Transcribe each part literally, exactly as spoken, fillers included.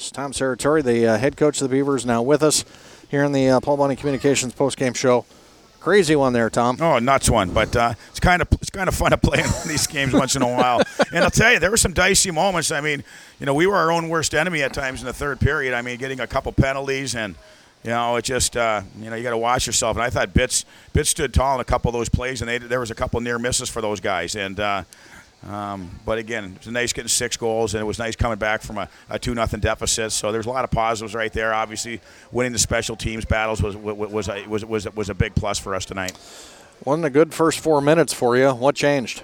Beavers. Tom Serratori, the uh, head coach of the Beavers, now with us here in the uh, Paul Bunny Communications postgame show. Crazy one there, Tom. Oh, nuts one, but uh, it's kind of it's kind of fun to play in these games once in a while. And I'll tell you, there were some dicey moments. I mean, you know, we were our own worst enemy at times in the third period. I mean, getting a couple penalties and, you know, it just, uh, you know, you got to watch yourself. And I thought Bitts, Bitts stood tall in a couple of those plays, and they, there was a couple near misses for those guys. And, uh, um, but again, it was nice getting six goals, and it was nice coming back from a, a two nothing deficit. So there's a lot of positives right there. Obviously, winning the special teams battles was was was a, was, was, was a big plus for us tonight. Wasn't a good first four minutes for you. What changed?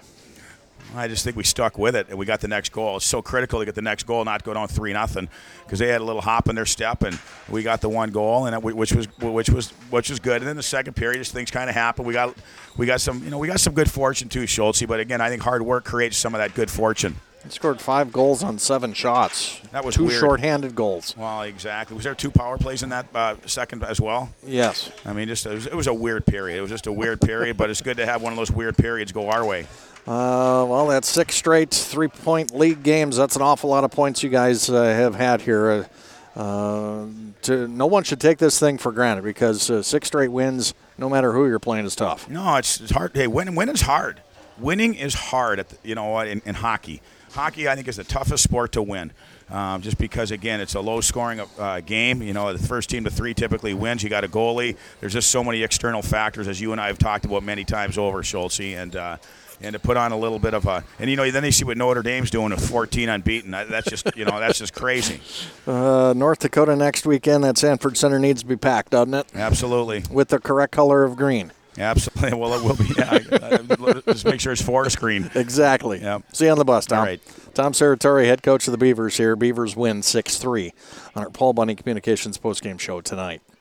I just think we stuck with it, and we got the next goal. It's so critical to get the next goal, not go down three nothing, because they had a little hop in their step, and we got the one goal, and it, which was which was which was good. And then the second period, just things kind of happened. We got we got some you know we got some good fortune too, Schultze. But again, I think hard work creates some of that good fortune. He scored five goals on seven shots. That was two weird. Shorthanded goals. Well, exactly. Was there two power plays in that uh, second as well? Yes. I mean, just it was, it was a weird period. It was just a weird period, but it's good to have one of those weird periods go our way. Uh, well, that's six straight three-point league games. That's an awful lot of points you guys uh, have had here. Uh, uh, to, no one should take this thing for granted, because uh, six straight wins, no matter who you're playing, is tough. No, it's, it's hard. Hey, winning, winning is hard. Winning is hard, at the, you know what, in, in hockey. Hockey, I think, is the toughest sport to win, um, just because, again, it's a low-scoring uh, game. You know, the first team to three typically wins. You got a goalie. There's just so many external factors, as you and I have talked about many times over, Schultze, and uh, and to put on a little bit of a – and, you know, then you see what Notre Dame's doing with fourteen unbeaten. That's just, you know, that's just crazy. Uh, North Dakota next weekend. That Sanford Center needs to be packed, doesn't it? Absolutely. With the correct color of green. Absolutely. Well, it will be. Yeah. Just make sure it's forest green. Exactly. Yep. See you on the bus, Tom. All right. Tom Serratori, head coach of the Beavers here. Beavers win six three on our Paul Bunny Communications postgame show tonight.